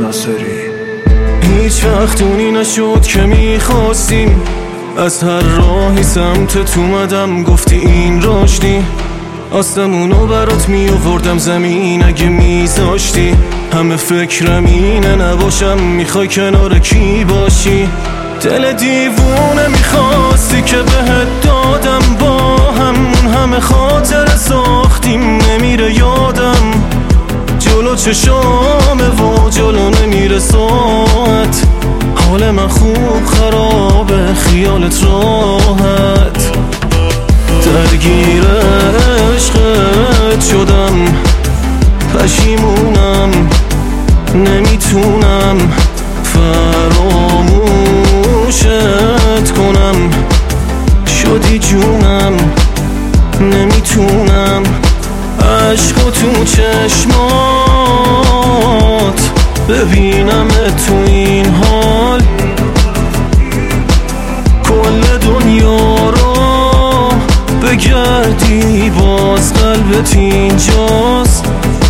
ناصری. هیچ وقت اونی نشد که میخواستیم، از هر راهی سمتت اومدم گفتی این راشدی. آسمونو برات میووردم زمین اگه میذاشتی. همه فکرم اینه نباشم میخوای کنار کی باشی. دل دیوونه میخواستی که بهت دادم، با همه خاطر ساختیم نمیره یادم. جلو چشامه و جلو نمیره ساعت، حال من خوب خرابه خیالت راحت. درگیر عشقت شدم پشیمونم، نمیتونم فراموشت کنم. شدی جونم نمیتونم، عشقو تو چشمات ببینم تو این حال. کل دنیا رو بگردی باز قلبت اینجاست.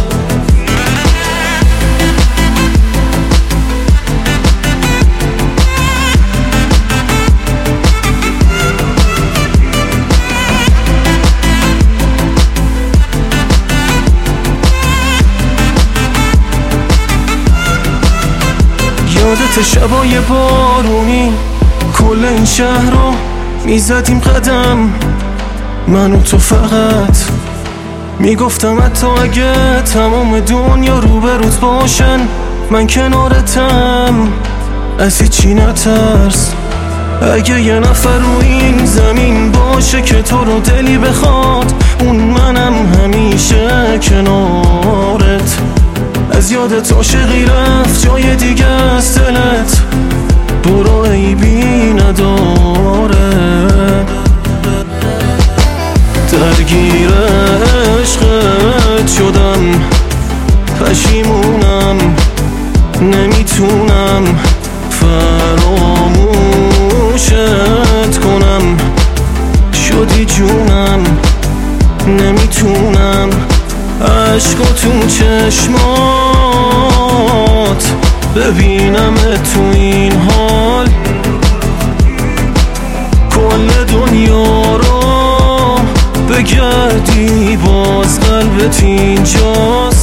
یادت شبای بارونی کل این شهر رو میزدیم قدم، من و تو فقط میگفتم حتی اگه تمام دنیا روبروت باشن من کنارتم. از هیچی نترس، اگه یه نفر رو این زمین باشه که تو رو دلی بخواد، اون منم همیشه کنارت. از یادت عاشقی رفت جای دیگه از دلت، برو عیبی نداره. درگیر عشقت شدم پشیمونم، نمیتونم فراموشت کنم. شدی جونم نمیتونم، عشقو تو چشمات ببینم تو این حال. کل دنیا رو بگردی باز قلبت اینجاست.